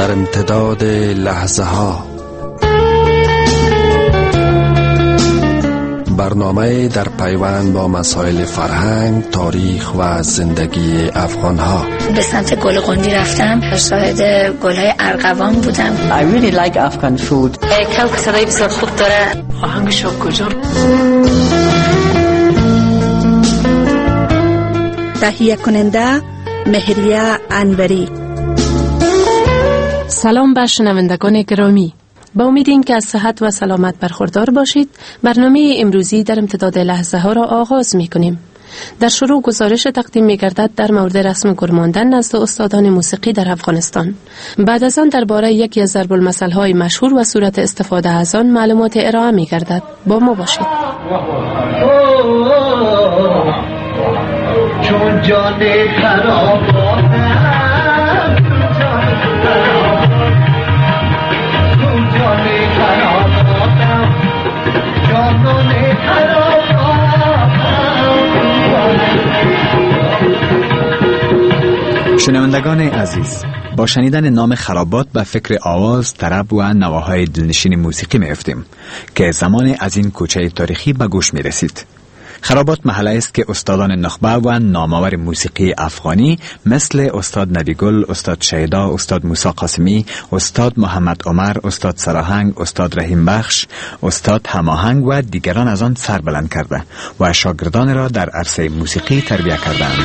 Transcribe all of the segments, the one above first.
در امتداد لحظه ها، برنامه در پیوند با مسائل فرهنگ، تاریخ و زندگی افغان ها. به سمت گل قندی رفتم، شاهد گل‌های ارغوان بودم. I really like Afghan food. کلک صدای بسیار خوب داره. آهنگش کجا؟ تهیه کننده مهریه انوری. سلام بر شنوندگان گرامی، با امید اینکه از صحت و سلامت برخوردار باشید، برنامه امروزی در امتداد لحظه ها را آغاز می کنیم. در شروع گزارش تقدیم می گردد در مورد رسم گرماندن نزد استادان موسیقی در افغانستان. بعد از آن درباره یکی از ضرب المثل های مشهور و صورت استفاده از آن معلومات ارائه می گردد. با ما باشید. چون جان شنوندگان عزیز، با شنیدن نام خرابات به فکر آواز، طرب و نواهای دلنشین موسیقی می افتیم که زمان از این کوچه تاریخی به گوش می رسید. خرابات محله است که استادان نخبه و نامآور موسیقی افغانی مثل استاد نبیگل، استاد شیدا، استاد موسی قاسمی، استاد محمد عمر، استاد سراهنگ، استاد رحیم بخش، استاد هماهنگ و دیگران از آن سر بلند کرده و شاگردان را در عرصه موسیقی تربیت کردند.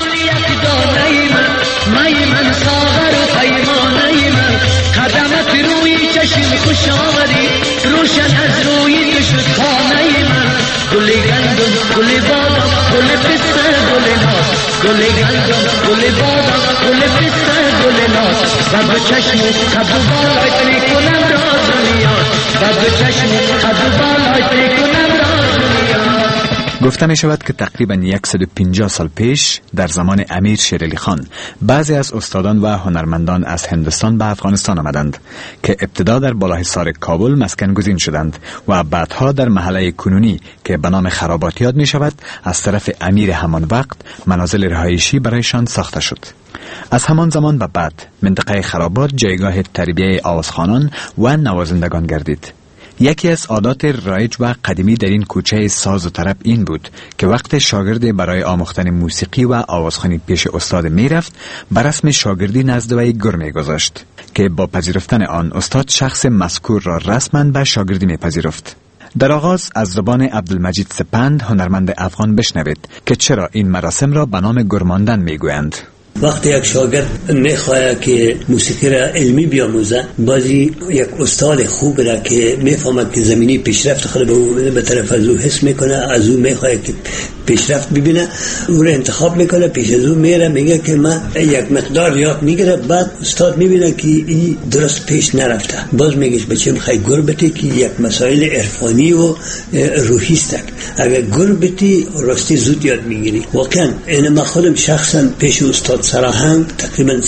گلی گندم گلی بادم گلی پسته گلی ناز گلی گندم گلی بادم گلی پسته گلی ناز و به چشم کدو بالای تری کنم راز نیاز و به چشم کدو بالای تری کنم راز نیاز. گفته می شود که تقریبا 150 سال پیش در زمان امیر شیر علی خان بعضی از استادان و هنرمندان از هندوستان به افغانستان آمدند که ابتدا در بالاحصار کابل مسکن گزین شدند و بعدها در محله کنونی که به نام خرابات یاد می شود از طرف امیر همان وقت منازل رهایشی برایشان ساخته شد. از همان زمان به بعد منطقه خرابات جایگاه تربیه آوازخوانان و نوازندگان گردید. یکی از عادات رایج و قدیمی در این کوچه ساز و طرب این بود که وقت شاگرد برای آموختن موسیقی و آوازخوانی پیش استاد می رفت، بر رسم شاگردی نزد وی گر می گذاشت که با پذیرفتن آن استاد شخص مذکور را رسما به شاگردی می پذیرفت. در آغاز از زبان عبدالمجید سپند هنرمند افغان بشنوید که چرا این مراسم را به نام گرماندن می گویند. وقتی یک شاگرد میخواد که موسیقی را علمی بیاموزه، بازی یک استاد خوب را که میفهمد که زمینی پیشرفت خود به طرف از او حس میکنه، از او میخواد که پیشرفت ببینه، او را انتخاب میکنه، پیش از او میره میگه که من یک مقدار یاد میگیره، بعد استاد میبینه که این درست پیش نرفته، باز میگه بچه میخوای گر بتی که یک مسائل عرفانی و روحی است. اگر گر بتی راستی زود یاد میگیری. واقعا این من خودم شخصا پیش استاد سراهنگ تقریبا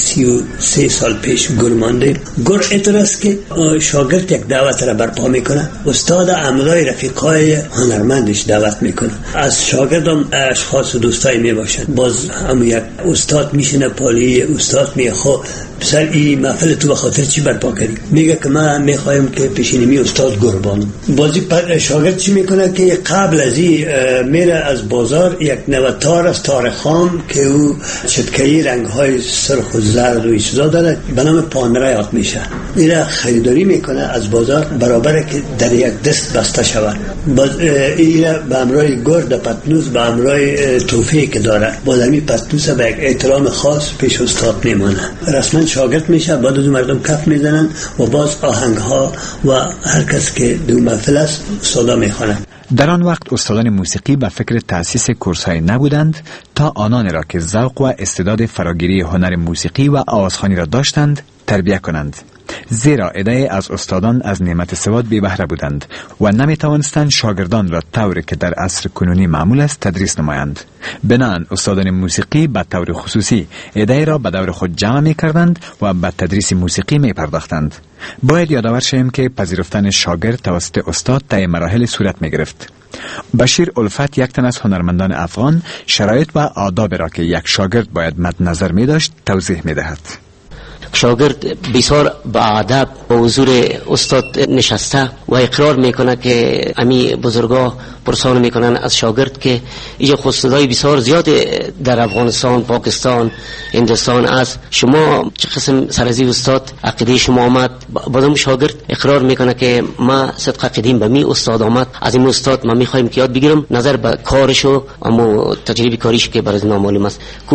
33 سال پیش گر مانده. گر اعتراض که شاگرد یک دعوت را برپا میکنه، استاد عملای رفیقای هنرمندش دعوت میکنه، از شاگردم اشخاص دوستای میباشن، باز هم یک استاد میشینه پالی استاد میگه خب پسر این محفل تو به خاطر چی برپا کردی؟ میگه که من میخوایم که پیشینمی استاد گربانم. بازی شاگرد چی میکنه که قبل از این میره از بازار یک نوتار از تار خام که او چتکه‌ای رنگ‌های سرخ و زرد و چیزا داره به نام پانره یاد میشه، میره خریداری میکنه از بازار برابر که در یک دست بسته شود. باز اینا به امرای گرد پتنوس به امرای توفیه که داره، باز همین پتنوس به یک احترام خاص پیش استاد میمانه، رسما شاگرد میشه. بعد از مردم کف میزنن و باز آهنگ ها و هر کس که دو محفل است صدا میخوانه. در آن وقت استادان موسیقی به فکر تأسیس کورس‌های نبودند تا آنان را که ذوق و استعداد فراگیری هنر موسیقی و آوازخوانی را داشتند تربیت کنند، زیرا عده از استادان از نعمت سواد بی بهره بودند و نمی توانستند شاگردان را طوری که در عصر کنونی معمول است تدریس نمایند. بنابراین استادان موسیقی به طور خصوصی عده را به دور خود جمع می کردند و به تدریس موسیقی می پرداختند. باید یادآور شویم که پذیرفتن شاگرد توسط استاد طی مراحل صورت می گرفت. بشیر الفت، یک تن از هنرمندان افغان، شرایط و آداب را که یک شاگرد باید مد نظر می داشت توضیح می دهد. شاگرد بسیار با ادب با حضور استاد نشسته و اقرار میکنه که امی بزرگا پرسان میکنن از شاگرد که اینجا خصوصیات بسیار زیاد در افغانستان، پاکستان، هندوستان است. شما چه قسم سر از استاد عقیده شما آمد؟ بازم شاگرد اقرار میکنه که ما صدق قدیم به می استاد آمد، از این استاد ما میخوایم که یاد بگیرم نظر به کارش و اما تجربه کاریش که برای نامعلوم است. کو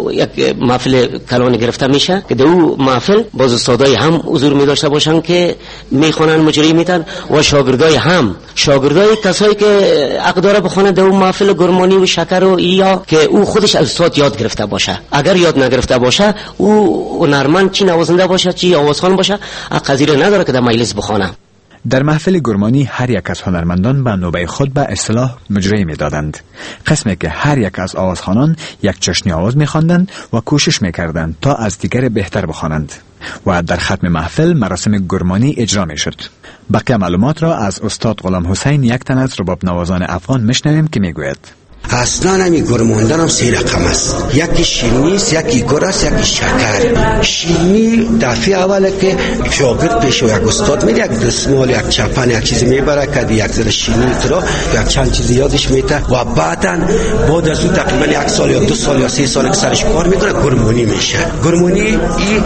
یک محفل کلان گرفته میشه که در او محفل باز استادای هم حضور می داشته باشن که میخوانن مجری میتن و شاگردای هم شاگردای کسایی که حق داره بخونه در اون محفل گرمانی و شکر و یا که او خودش از استاد یاد گرفته باشه. اگر یاد نگرفته باشه او هنرمند چی نوازنده باشه چی آوازخوان باشه قدری نداره که در مجلس بخونه. در محفل گرمانی هر یک از هنرمندان به نوبه خود به اصطلاح مجری می دادند. قسمی که هر یک از آوازخوانان یک چشنی آواز می خواندند و کوشش می کردند تا از دیگر بهتر بخوانند و در ختم محفل مراسم گرمانی اجرا می شد. بقیه معلومات را از استاد غلام حسین، یک تن از رباب نوازان افغان، میشنویم که می گوید اصلا همی گرماندن هم 3 رقم است. یکی شیرینی است، یکی گر است، یکی شکر. شیرینی دفعه اوله که شاگرد پیش و یک استاد میده، یک دستمال، یک چپن، یک چیزی میبره که یک ذره شیرینی ترا یک چند چیزی یادش میته و بعد از اون تقریبا 1 سال یا 2 سال یا 3 سال که سرش کار میکنه گرمانی میشه. گرمانی این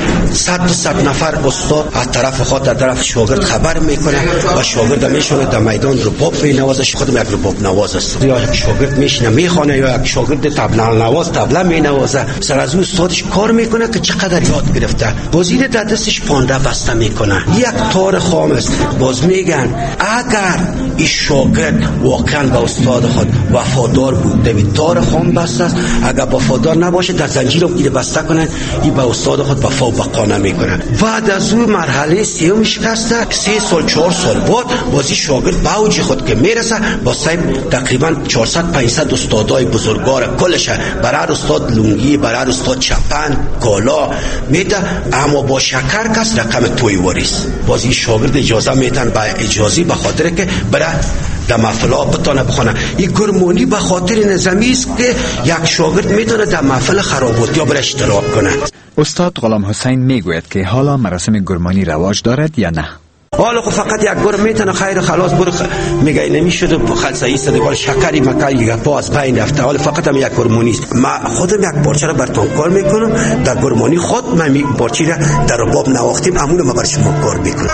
100 نفر استاد از طرف خود در طرف شاگرد خبر میکنه و شاگرد میشونه در میدان رباب مینوازه. خودم یک رباب نواز است یا شاگرد میشینه میخونه یا یک شاگرد طبله نواز طبله مینوازه. سر از اون استادش کار میکنه که چقدر یاد گرفته. بازیده در دستش پانده بسته میکنه. یک تار خام است. باز میگن اگر این شاگرد واقعا به استاد خود وفادار بود دوید تار خام بسته است، اگر وفادار نباشه در زنجیر هم گیره بسته کنن این به استاد خود وفا و بقا نمیکنه. بعد از اون مرحله سیوم شکسته 3 سال 4 سال بعد بازی شاگرد به اوج خود که میرسه با صاحب تقریبا 400 500 استادای بزرگوار کلش برای استاد لونگی برای استاد چپن کالا میده، اما با شکر کس رقم توی وریس بازی شاگرد اجازه میتن به اجازی به خاطر که برای در محفلا بتانه بخونه. این گرمانی به خاطر نظامی است که یک شاگرد میتونه در محفل خراباتی ها برای اشتراک کنه. استاد غلام حسین میگوید که حالا مراسم گرمانی رواج دارد یا نه. حالا خب فقط یک گرم میتونه خیر خلاص برو میگه نمیشد خلصه ایستاده ولی شکری مکایی گپا از پایین رفته. حالا فقط هم یک گرمانی است. ما خودم یک پارچه را براتون کار میکنم در گرمانی خود من یک پارچه را در رباب نواختیم امون ما بر شما کار میکنم.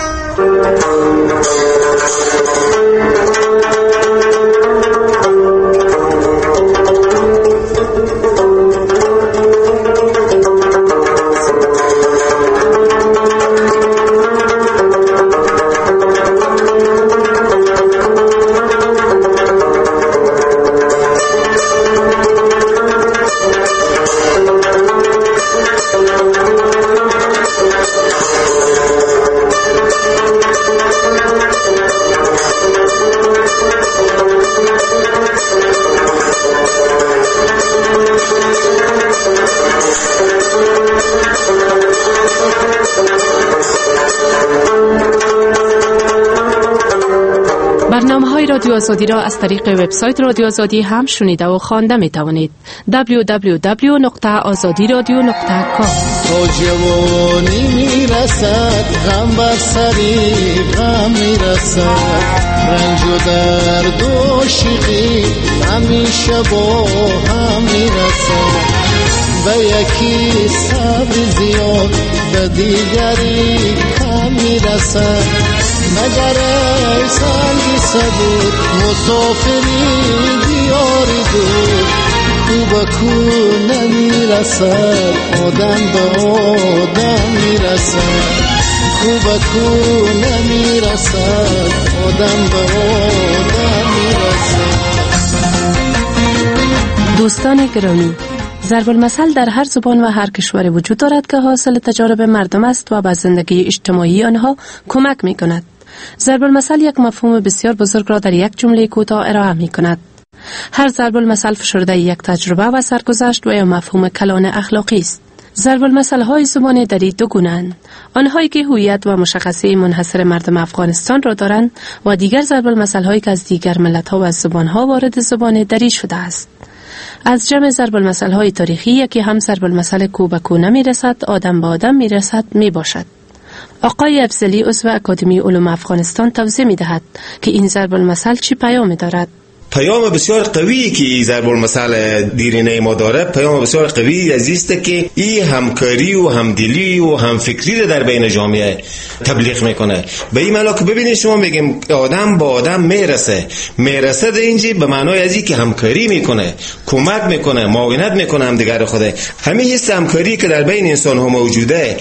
برنامه‌های رادیو آزادی را از طریق وبسایت رادیو آزادی هم شنیده و خوانده می توانید. www.azadiradio.com. تا جوانی میرسد غم بر سری غم میرسد، رنج و درد و عاشقی همیشه با هم میرسد. به یکی صبر زیاد به دیگری کم میرسد. مگر ای سنگی صبور مسافری دیاری دور، کو به کو نمیرسد آدم به آدم میرسد. کو به کو نمیرسد آدم به آدم میرسد. دوستان گرامی، ضرب المثل در هر زبان و هر کشوری وجود دارد که حاصل تجارب مردم است و به زندگی اجتماعی آنها کمک می کند. ضرب المثل یک مفهوم بسیار بزرگ را در یک جمله کوتاه ارائه می کند. هر ضرب المثل فشرده یک تجربه و سرگذشت و یا مفهوم کلان اخلاقی است. ضرب المثل های زبان دری دو گونه‌اند: آنهایی که هویت و مشخصه منحصر مردم افغانستان را دارند و دیگر ضرب المثل هایی که از دیگر ملت ها و زبان ها وارد زبان دری شده است. از جمع ضرب المثل های تاریخی یکی هم ضرب المثل کو به کو نمیرسد آدم به آدم میرسد می باشد. آقای افضلی عضو اکادمی علوم افغانستان توضیح می دهد که این ضرب المثل چی پیام دارد. پیام بسیار قوی که این ضرب المثل دیرینه ما داره، پیام بسیار قوی است که این همکاری و همدلی و همفکری رو در بین جامعه تبلیغ میکنه. به این معنی که ببینید شما میگیم آدم با آدم میرسه در اینجا به معنای ازی که همکاری میکنه، کمک میکنه، معاونت میکنه همدیگر خود. همین حس همکاری که در بین انسان ها موجوده،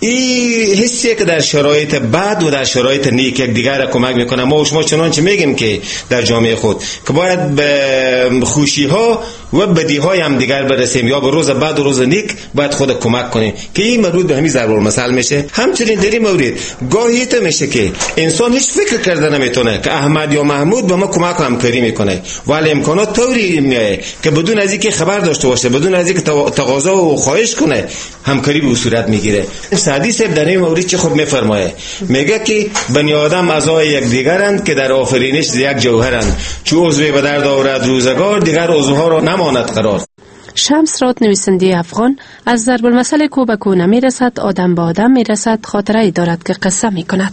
این حسی که در شرایط بد و در شرایط نیک یکدیگر کمک میکنه. ما و شما چنانچه میگیم که در جامعه خود که باید به خوشی ها و بدی های هم دیگر برسیم، یا به روز بعد و روز نیک باید خود کمک کنیم که این مربوط به همین ضرب المثل میشه. همچنین در این مورد گاهی ته میشه که انسان هیچ فکر کرده نمیتونه که احمد یا محمود به ما کمک و همکاری میکنه، ولی امکانات طوری میایه که بدون از اینکه خبر داشته باشه، بدون از اینکه تقاضا و خواهش کنه، همکاری به صورت میگیره. سعدی صاحب در این مورد چه خوب میفرمایه، میگه که بنی آدم اعضای یکدیگرند که در آفرینش یک جوهرند، چون عضو به درد آورد روزگار دیگر عضوها را نماند قرار. شمس راد نویسنده افغان از ضرب المثل کو به کو نمیرسد آدم به آدم میرسد خاطره دارد که قصه میکند.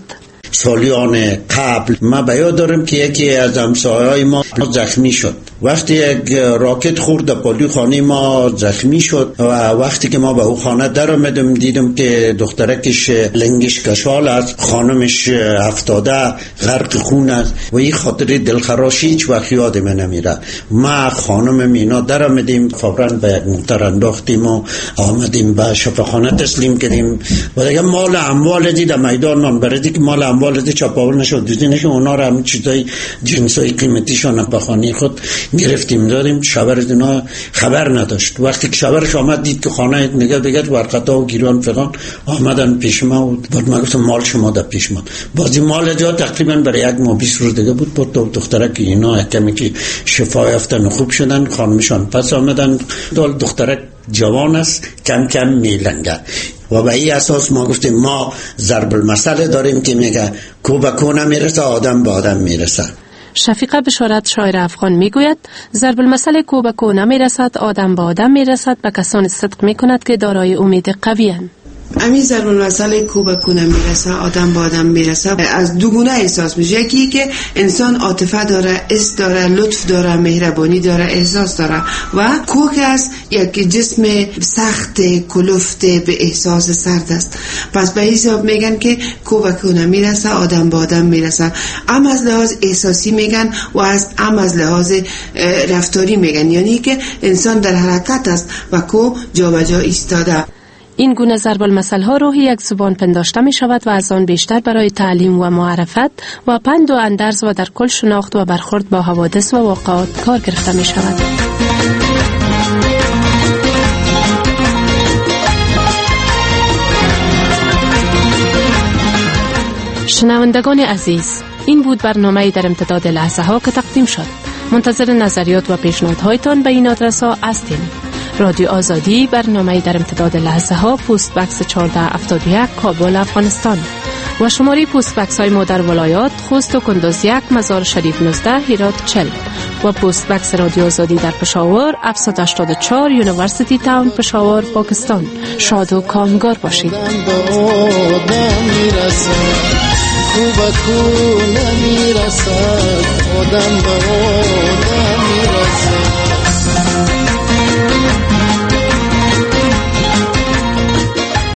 سالیان قبل ما به یاد دارم که یکی از همسایه‌های ما زخمی شد. وقتی یک راکت خورد در پالوی خانه ما زخمی شد و وقتی که ما به او خانه در آمدم دیدم که دخترکش لنگش کشال است، خانمش افتاده غرق خون است و این خاطر دلخراشی هیچ وقت یاد من نمیره. ما خانم مینا در آمدیم، فوراً به یک موتر انداختیم و آمدیم به شفاخانه تسلیم کردیم و دیگه مال اموال دید میدان من برای که مال اموال دید چاپاول نشد، دیدینش اونا را همین چیزای جنسای قیمتیشان به خانه خود گرفتیم دادیم. شوهر اینا خبر نداشت. وقتی که شوهرش آمد دید که خانه نگه بگرد ورقتا و گیران فقان آمدن پیش ما و بعد ما گفتم مال شما در پیش ما. بازی مال جا تقریبا برای یک ماه 20 روز دیگه بود. بود دخترک اینا کمی که شفا یافتن خوب شدن، خانمشان پس آمدن. دخترک جوان است، کم کم میلنگه و به این اساس ما گفتیم ما ضرب المثل داریم که میگه کو به کو نمیرسه آدم به آدم میرسه. شفیقه بشارت شاعر افغان میگوید ضرب المثل کو به کو نمیرسد آدم به آدم میرسد به کسان صدق میکند که دارای امید قوی اند. همین ضرب المثل کو به کو نمیرسه آدم به آدم میرسه از دو گونه احساس میشه. یکی که انسان عاطفه داره، عشق داره، لطف داره، مهربانی داره، احساس داره و کوک است یک جسم سخت کلفت به احساس سرد است. پس به حساب میگن که کو به کو نمیرسه آدم به آدم میرسه. هم از لحاظ احساسی میگن و هم از لحاظ رفتاری میگن، یعنی که انسان در حرکت است و کو جا به جا ایستاده. این گونه ضرب المثل ها روحی یک زبان پنداشته می شود و از آن بیشتر برای تعلیم و معرفت و پند و اندرز و در کل شناخت و برخورد با حوادث و واقعات کار گرفته می شود. شنوندگان عزیز، این بود برنامه در امتداد لحظه ها که تقدیم شد. منتظر نظریات و پیشنهادهایتان به این آدرس ها هستیم. رادیو آزادی، برنامه در امتداد لحظه ها، پست بکس 1471 کابل افغانستان و شماره پست بکس های ما در ولایات خوست و کندوز 1 مزار شریف 19 هرات 40 و پست بکس رادیو آزادی در پشاور 784 یونیورسیتی تاون پشاور پاکستان. شاد و کامگار باشید. کو به کو نمیرسد آدم به آدم